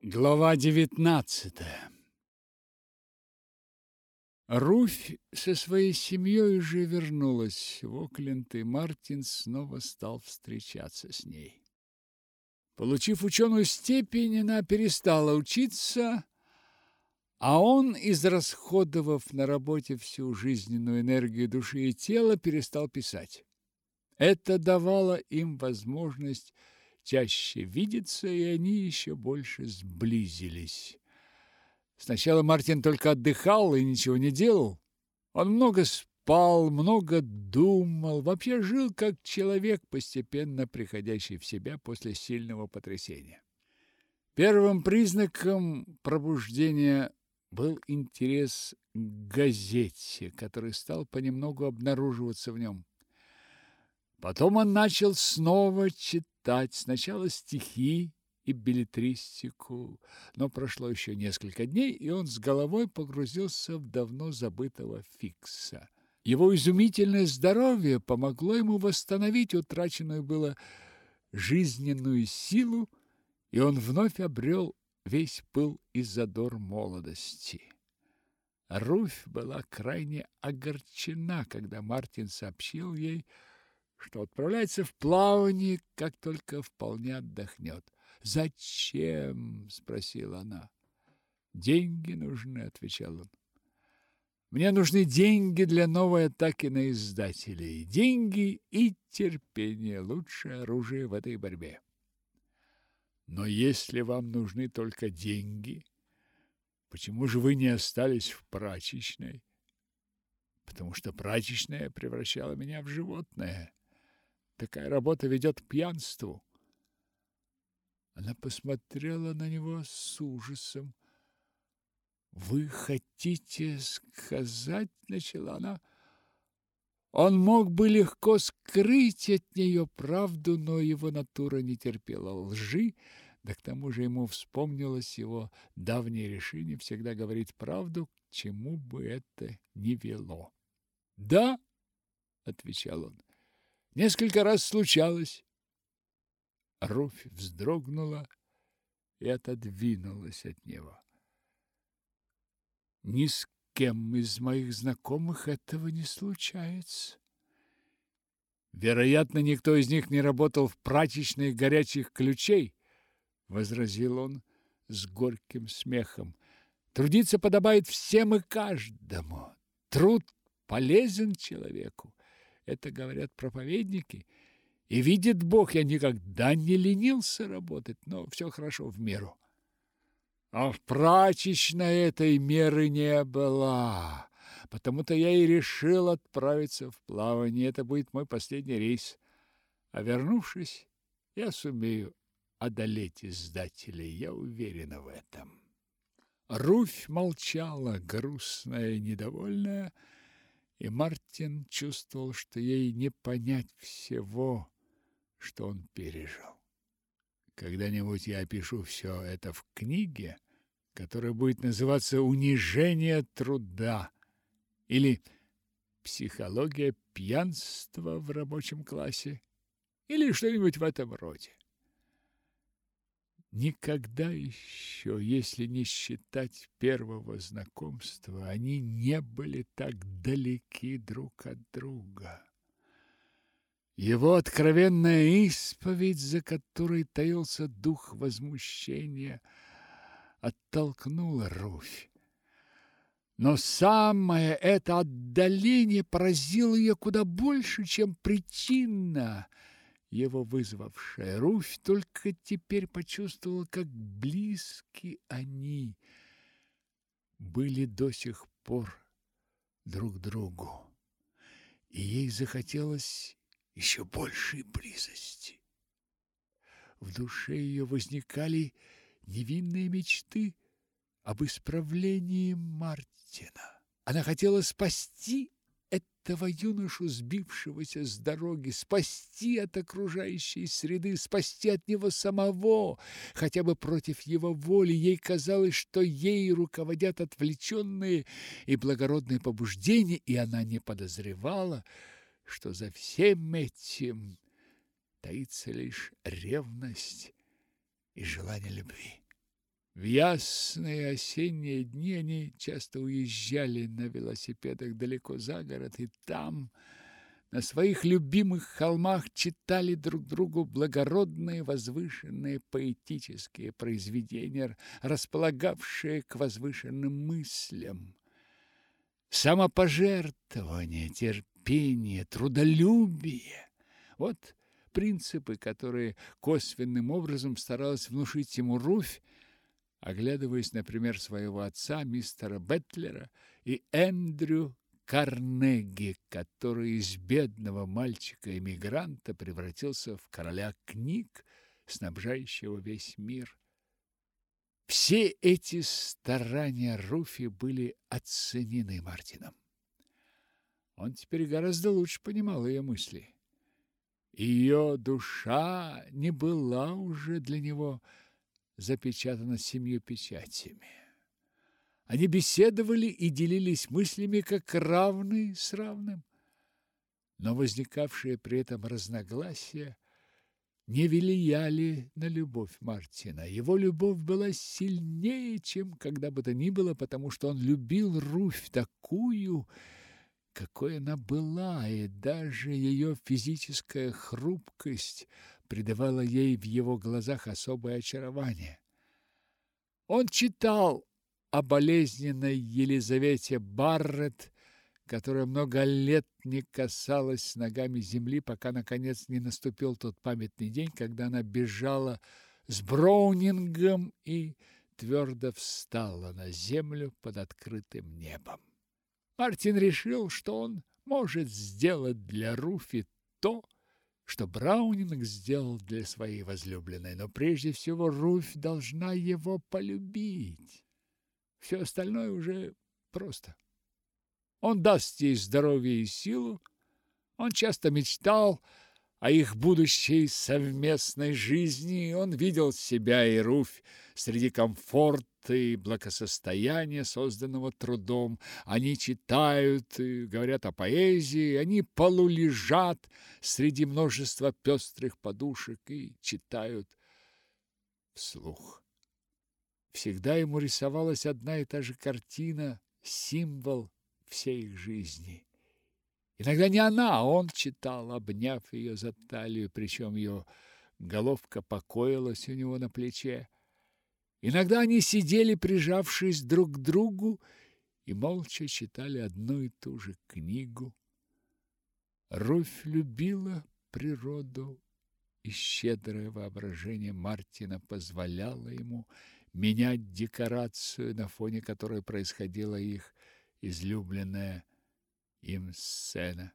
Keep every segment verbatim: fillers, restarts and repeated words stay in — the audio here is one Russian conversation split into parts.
Глава девятнадцатая. Руфь со своей семьей уже вернулась в Окленд, и Мартин снова стал встречаться с ней. Получив ученую степень, она перестала учиться, а он, израсходовав на работе всю жизненную энергию души и тела, перестал писать. Это давало им возможность чаще видеться, и они еще больше сблизились. Сначала Мартин только отдыхал и ничего не делал. Он много спал, много думал, вообще жил как человек, постепенно приходящий в себя после сильного потрясения. Первым признаком пробуждения был интерес к газете, который стал понемногу обнаруживаться в нем. Потом он начал снова читать, сначала стихи и беллетристику, но прошло еще несколько дней, и он с головой погрузился в давно забытого Фикса. Его изумительное здоровье помогло ему восстановить утраченную было жизненную силу, и он вновь обрел весь пыл и задор молодости. Руфь была крайне огорчена, когда Мартин сообщил ей, что отправляется в плавание, как только вполне отдохнет. «Зачем?» – спросила она. «Деньги нужны», – отвечал он. «Мне нужны деньги для новой атаки на издателей. Деньги и терпение – лучшее оружие в этой борьбе». «Но если вам нужны только деньги, почему же вы не остались в прачечной?» «Потому что прачечная превращала меня в животное. Такая работа ведет к пьянству». Она посмотрела на него с ужасом. «Вы хотите сказать, — начала она, — он мог бы легко скрыть от нее правду, но его натура не терпела лжи, да к тому же ему вспомнилось его давнее решение всегда говорить правду, к чему бы это ни вело». «Да, — отвечал он, — несколько раз случалось». Руфь вздрогнула и отодвинулась от него. «Ни с кем из моих знакомых этого не случается. Вероятно, никто из них не работал в прачечной горячих ключей», — возразил он с горьким смехом. «Трудиться подобает всем и каждому. Труд полезен человеку. Это говорят проповедники. И видит Бог, я никогда не ленился работать, но все хорошо в меру. А в прачечной этой меры не было, потому-то я и решил отправиться в плавание. Это будет мой последний рейс. А вернувшись, я сумею одолеть издателей, я уверена в этом». Руфь молчала, грустная и недовольная, и Мартин чувствовал, что ей не понять всего, что он пережил. Когда-нибудь я опишу все это в книге, которая будет называться «Унижение труда» или «Психология пьянства в рабочем классе» или что-нибудь в этом роде. Никогда еще, если не считать первого знакомства, они не были так далеки друг от друга. Его откровенная исповедь, за которой таился дух возмущения, оттолкнула Руфь. Но самое это отдаление поразило ее куда больше, чем причина, его вызвавшая. Руфь только теперь почувствовала, как близки они были до сих пор друг другу, и ей захотелось еще большей близости. В душе ее возникали невинные мечты об исправлении Мартина. Она хотела спасти этого юношу, сбившегося с дороги, спасти от окружающей среды, спасти от него самого, хотя бы против его воли. Ей казалось, что ей руководят отвлеченные и благородные побуждения, и она не подозревала, что за всем этим таится лишь ревность и желание любви. В ясные осенние дни они часто уезжали на велосипедах далеко за город, и там, на своих любимых холмах, читали друг другу благородные, возвышенные поэтические произведения, располагавшие к возвышенным мыслям. Самопожертвование, терпение, трудолюбие – вот принципы, которые косвенным образом старалась внушить ему Руфь, оглядываясь, например, своего отца, мистера Бэтлера, и Эндрю Карнеги, который из бедного мальчика-эмигранта превратился в короля книг, снабжающего весь мир. Все эти старания Руфи были оценены Мартином. Он теперь гораздо лучше понимал ее мысли. Ее душа не была уже для него запечатана семью печатями. Они беседовали и делились мыслями, как равный с равным. Но возникавшие при этом разногласия не влияли на любовь Мартина. Его любовь была сильнее, чем когда бы то ни было, потому что он любил Руфь такую, какой она была, и даже ее физическая хрупкость придавала ей в его глазах особое очарование. Он читал о болезненной Елизавете Барретт, которая много лет не касалась ногами земли, пока, наконец, не наступил тот памятный день, когда она бежала с Браунингом и твердо встала на землю под открытым небом. Мартин решил, что он может сделать для Руфи то, что Браунинг сделал для своей возлюбленной, но прежде всего Руфь должна его полюбить. Все остальное уже просто. Он даст ей здоровье и силу. Он часто мечтал о их будущей совместной жизни. Он видел себя и Руфь среди комфорта и благосостояния, созданного трудом. Они читают и говорят о поэзии, они полулежат среди множества пестрых подушек и читают вслух. Всегда ему рисовалась одна и та же картина, символ всей их жизни. Иногда не она, а он читал, обняв ее за талию, причем ее головка покоилась у него на плече. Иногда они сидели, прижавшись друг к другу, и молча читали одну и ту же книгу. Руфь любила природу, и щедрое воображение Мартина позволяло ему менять декорацию, на фоне которой происходила их излюбленная им сцена.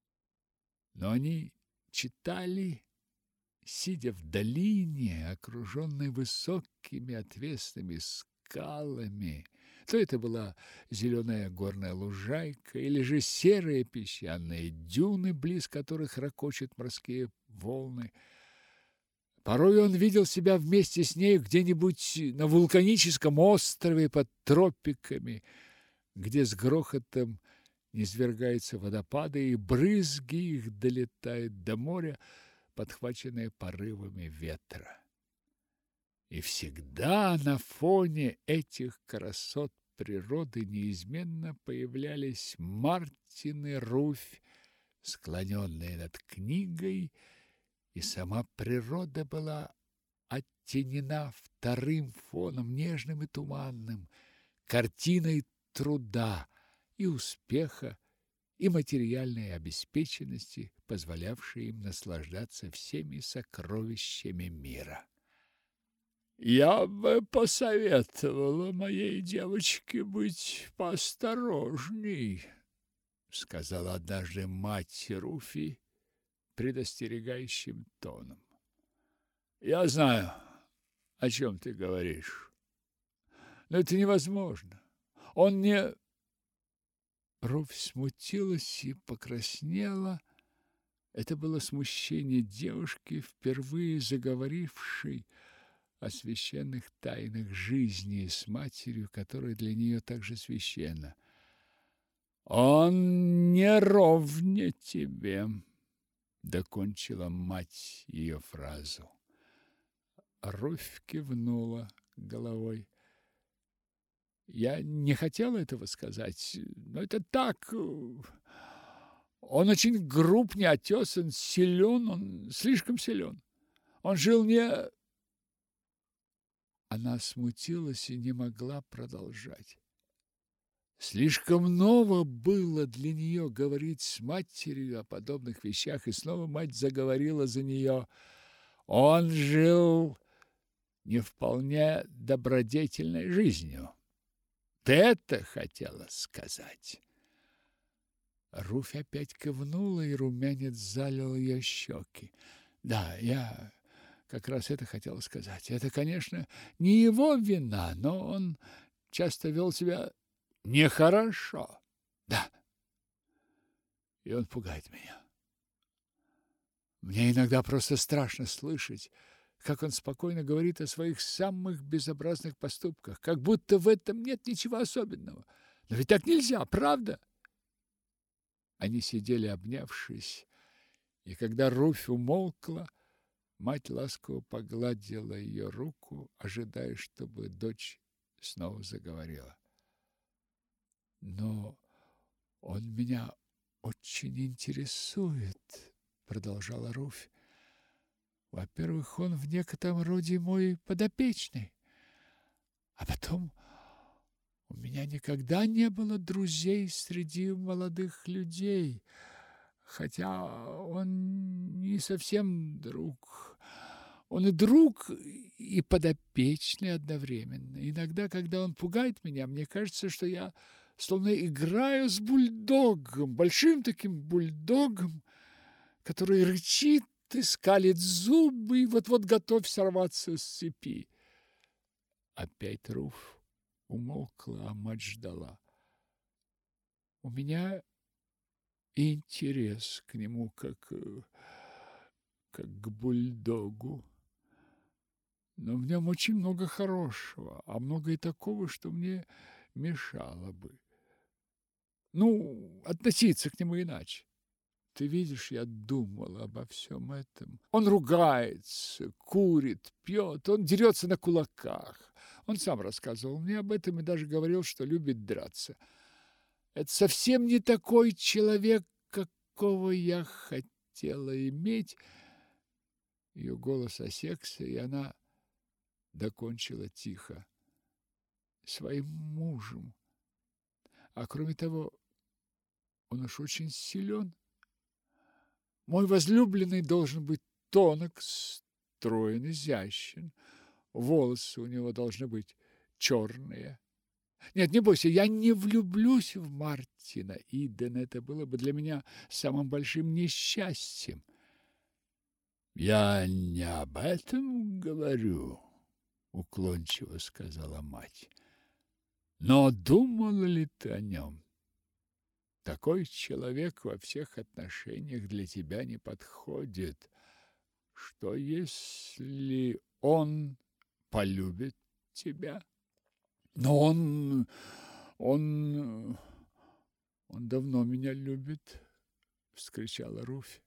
Но они читали, сидя в долине, окруженной высокими отвесными скалами. То это была зеленая горная лужайка, или же серые песчаные дюны, близ которых ракочут морские волны. Порой он видел себя вместе с ней где-нибудь на вулканическом острове под тропиками, где с грохотом низвергаются водопады, и брызги их долетают до моря, подхваченные порывами ветра. И всегда на фоне этих красот природы неизменно появлялись Мартин и Руфь, склоненные над книгой, и сама природа была оттенена вторым фоном, нежным и туманным, картиной труда и успеха, и материальной обеспеченности, позволявшей им наслаждаться всеми сокровищами мира. «Я бы посоветовала моей девочке быть поосторожней», — сказала однажды мать Руфи предостерегающим тоном. «Я знаю, о чем ты говоришь, но это невозможно. Он не...» Руфь смутилась и покраснела. Это было смущение девушки, впервые заговорившей о священных тайнах жизни с матерью, которая для нее так же священна. «Он не ровня тебе», — докончила мать ее фразу. Руфь кивнула, головой. Я не хотела этого сказать, но это так. Он очень груб, неотесан, силен, он слишком силен. Он жил не... Она смутилась и не могла продолжать. Слишком ново было для нее говорить с матерью о подобных вещах, и снова мать заговорила за нее. Он жил не вполне добродетельной жизнью. Ты это хотела сказать? Руфь опять кивнула, и румянец залил ее щеки. Да, я как раз это хотела сказать. Это, конечно, не его вина, но он часто вел себя нехорошо. Да. И он пугает меня. Мне иногда просто страшно слышать, как он спокойно говорит о своих самых безобразных поступках, как будто в этом нет ничего особенного. Но ведь так нельзя, правда? Они сидели, обнявшись, и когда Руфь умолкла, мать ласково погладила ее руку, ожидая, чтобы дочь снова заговорила. Но он меня очень интересует, продолжала Руфь. Во-первых, он в некотором роде мой подопечный. А потом у меня никогда не было друзей среди молодых людей, хотя он не совсем друг. Он и друг, и подопечный одновременно. Иногда, когда он пугает меня, мне кажется, что я словно играю с бульдогом, большим таким бульдогом, который рычит и скалит зубы, и вот-вот готов сорваться с цепи. Опять Руфь умолкла, а мать ждала. У меня интерес к нему, как, как к бульдогу. Но в нем очень много хорошего, а много и такого, что мне мешало бы. Ну, относиться к нему иначе. Ты видишь, я думала обо всем этом. Он ругается, курит, пьет, он дерется на кулаках. Он сам рассказывал мне об этом и даже говорил, что любит драться. Это совсем не такой человек, какого я хотела иметь. Ее голос осекся, и она докончила тихо. Своим мужем. А кроме того, он уж очень силен. Мой возлюбленный должен быть тонок, строен, изящен. Волосы у него должны быть черные. Нет, не бойся, я не влюблюсь в Мартина Идена. Это было бы для меня самым большим несчастьем. Я не об этом говорю, уклончиво сказала мать. Но думала ли ты о нем? Такой человек во всех отношениях для тебя не подходит. Что если он полюбит тебя? Но он... он... он давно меня любит, вскричала Руфь.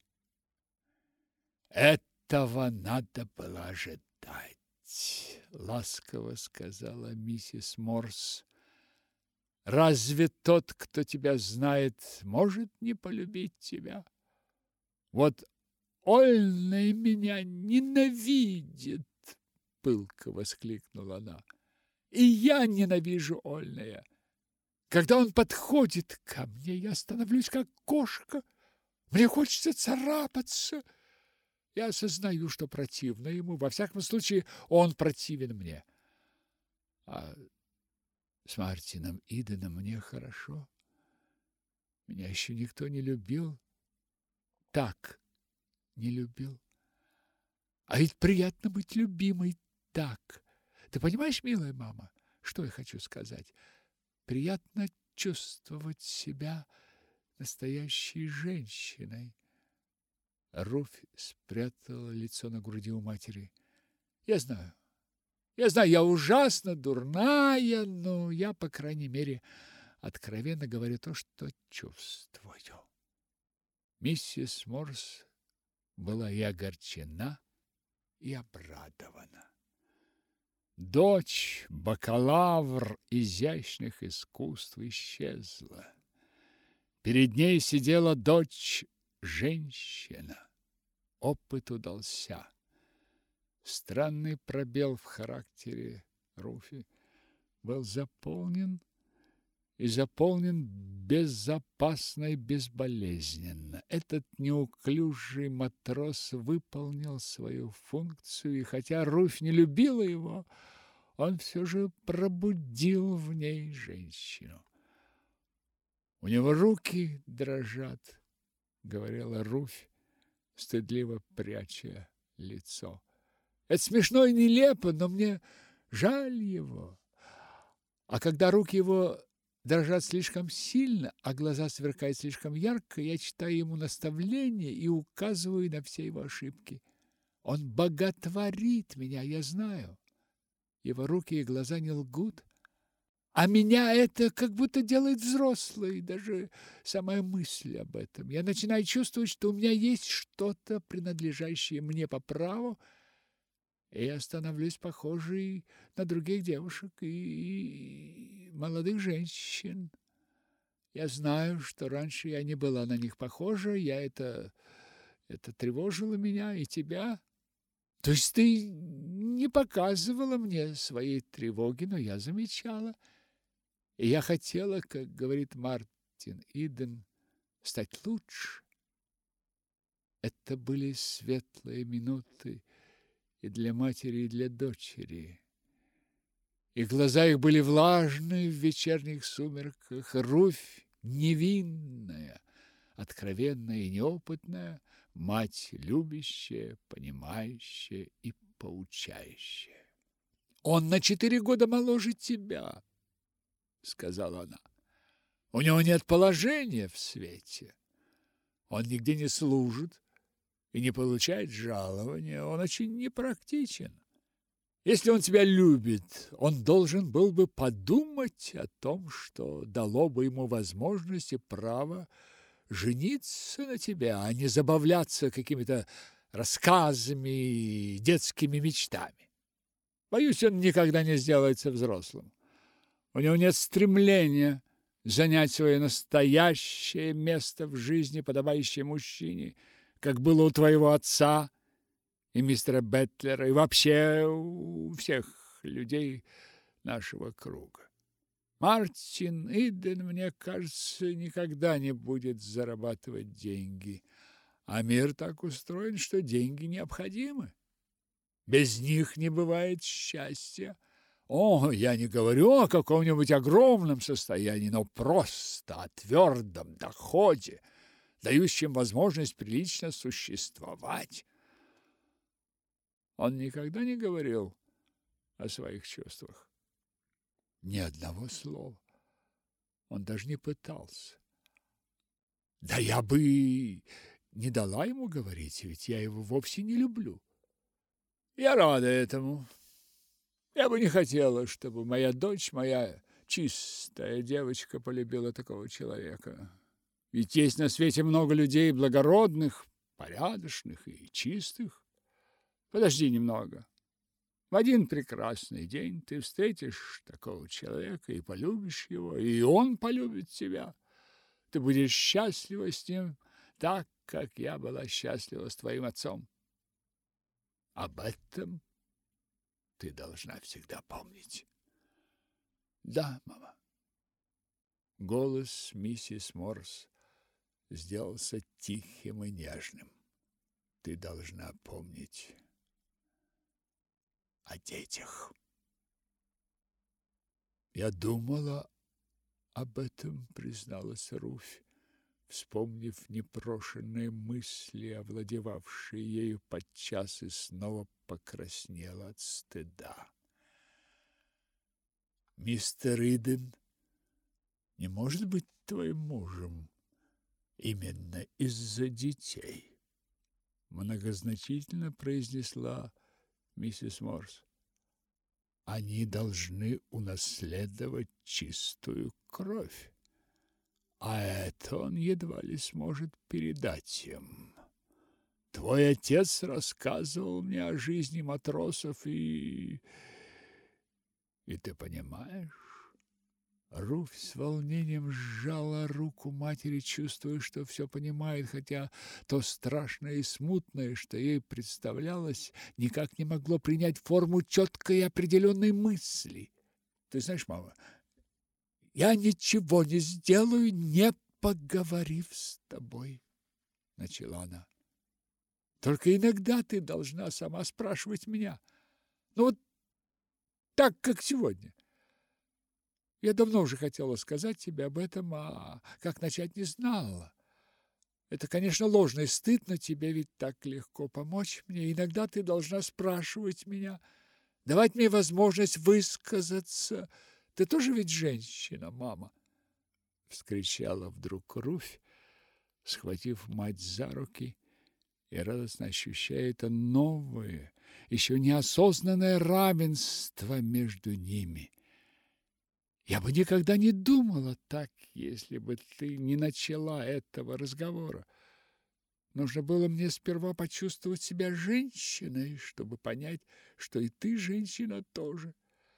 Этого надо было ожидать, ласково сказала миссис Морс. Разве тот, кто тебя знает, может не полюбить тебя? Вот Ольная меня ненавидит, пылко воскликнула она. И я ненавижу Ольная. Когда он подходит ко мне, я становлюсь как кошка. Мне хочется царапаться. Я осознаю, что противно ему. Во всяком случае, он противен мне. А с Мартином Иденом мне хорошо. Меня еще никто не любил. Так не любил. А ведь приятно быть любимой так. Ты понимаешь, милая мама, что я хочу сказать? Приятно чувствовать себя настоящей женщиной. Руфь спрятала лицо на груди у матери. Я знаю. Я знаю, я ужасно дурная, но я, по крайней мере, откровенно говорю то, что чувствую. Миссис Морс была и огорчена, и обрадована. Дочь, бакалавр изящных искусств, исчезла. Перед ней сидела дочь-женщина. Опыт удался. Странный пробел в характере Руфи был заполнен и заполнен безопасно и безболезненно. Этот неуклюжий матрос выполнил свою функцию, и хотя Руфь не любила его, он все же пробудил в ней женщину. «У него руки дрожат», — говорила Руфь, стыдливо пряча лицо. «Это смешно и нелепо, но мне жаль его. А когда руки его дрожат слишком сильно, а глаза сверкают слишком ярко, я читаю ему наставления и указываю на все его ошибки. Он боготворит меня, я знаю. Его руки и глаза не лгут. А меня это как будто делает взрослой, даже самая мысль об этом. Я начинаю чувствовать, что у меня есть что-то, принадлежащее мне по праву, и я становлюсь похожей на других девушек и, и молодых женщин. Я знаю, что раньше я не была на них похожа, я это, это тревожило меня и тебя. То есть ты не показывала мне своей тревоги, но я замечала. И я хотела, как говорит Мартин Иден, стать лучше. Это были светлые минуты и для матери, и для дочери. И глаза их были влажные в вечерних сумерках. Руфь невинная, откровенная и неопытная, мать любящая, понимающая и поучающая. «Он на четыре года моложе тебя», — сказала она. «У него нет положения в свете. Он нигде не служит и не получает жалования. Он очень непрактичен. Если он тебя любит, он должен был бы подумать о том, что дало бы ему возможность и право жениться на тебя, а не забавляться какими-то рассказами и детскими мечтами. Боюсь, он никогда не сделается взрослым. У него нет стремления занять свое настоящее место в жизни, подобающее мужчине, как было у твоего отца и мистера Бетлера, и вообще у всех людей нашего круга. Мартин Иден, мне кажется, никогда не будет зарабатывать деньги, а мир так устроен, что деньги необходимы. Без них не бывает счастья. О, я не говорю о каком-нибудь огромном состоянии, но просто о твердом доходе, дающем возможность прилично существовать. Он никогда не говорил о своих чувствах. Ни одного слова. Он даже не пытался. Да я бы не дала ему говорить, ведь я его вовсе не люблю. Я рада этому. Я бы не хотела, чтобы моя дочь, моя чистая девочка, полюбила такого человека. Ведь есть на свете много людей благородных, порядочных и чистых. Подожди немного. В один прекрасный день ты встретишь такого человека и полюбишь его, и он полюбит тебя. Ты будешь счастлива с ним так, как я была счастлива с твоим отцом. Об этом ты должна всегда помнить. Да, мама. Голос миссис Морс сделался тихим и нежным. Ты должна помнить о детях. Я думала об этом, призналась Руфь, вспомнив непрошенные мысли, овладевавшие ею подчас, и снова покраснела от стыда. Мистер Иден не может быть твоим мужем именно из-за детей, многозначительно произнесла миссис Морс. Они должны унаследовать чистую кровь, а это он едва ли сможет передать им. Твой отец рассказывал мне о жизни матросов, и И ты понимаешь? Руфь с волнением сжала руку матери, чувствуя, что все понимает, хотя то страшное и смутное, что ей представлялось, никак не могло принять форму четкой и определенной мысли. Ты знаешь, мама, я ничего не сделаю, не поговорив с тобой, начала она. Только иногда ты должна сама спрашивать меня. Ну вот так, как сегодня. Я давно уже хотела сказать тебе об этом, а как начать не знала. Это, конечно, ложный стыд, но тебе ведь так легко помочь мне. Иногда ты должна спрашивать меня, давать мне возможность высказаться. Ты тоже ведь женщина, мама, вскричала вдруг Руфь, схватив мать за руки и радостно ощущая это новое, еще неосознанное равенство между ними. Я бы никогда не думала так, если бы ты не начала этого разговора. Нужно было мне сперва почувствовать себя женщиной, чтобы понять, что и ты женщина тоже.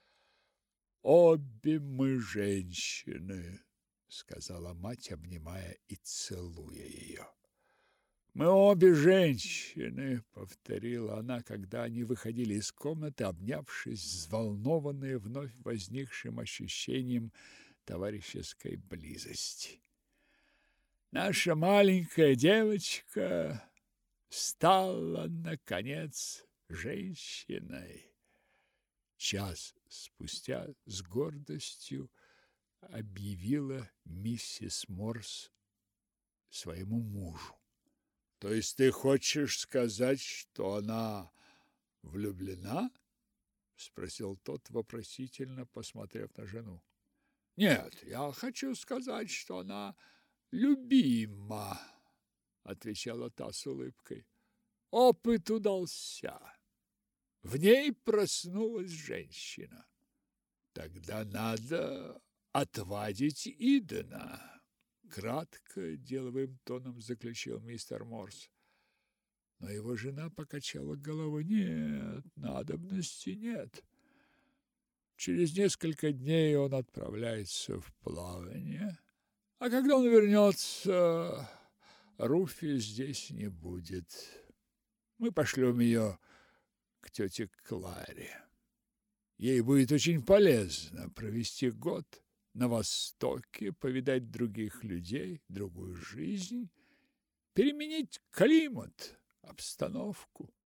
Обе мы женщины, сказала мать, обнимая и целуя ее. Мы обе женщины, повторила она, когда они выходили из комнаты, обнявшись, взволнованные вновь возникшим ощущением товарищеской близости. Наша маленькая девочка стала, наконец, женщиной. Час спустя с гордостью объявила миссис Морс своему мужу. То есть ты хочешь сказать, что она влюблена? Спросил тот, вопросительно посмотрев на жену. Нет, я хочу сказать, что она любима, отвечала та с улыбкой. Опыт удался. В ней проснулась женщина. Тогда надо отвадить Идена. Кратко, деловым тоном заключил мистер Морс. Но его жена покачала головой. Нет, надобности нет. Через несколько дней он отправляется в плавание. А когда он вернется, Руфи здесь не будет. Мы пошлем ее к тете Кларе. Ей будет очень полезно провести год на Востоке, повидать других людей, другую жизнь, переменить климат, обстановку.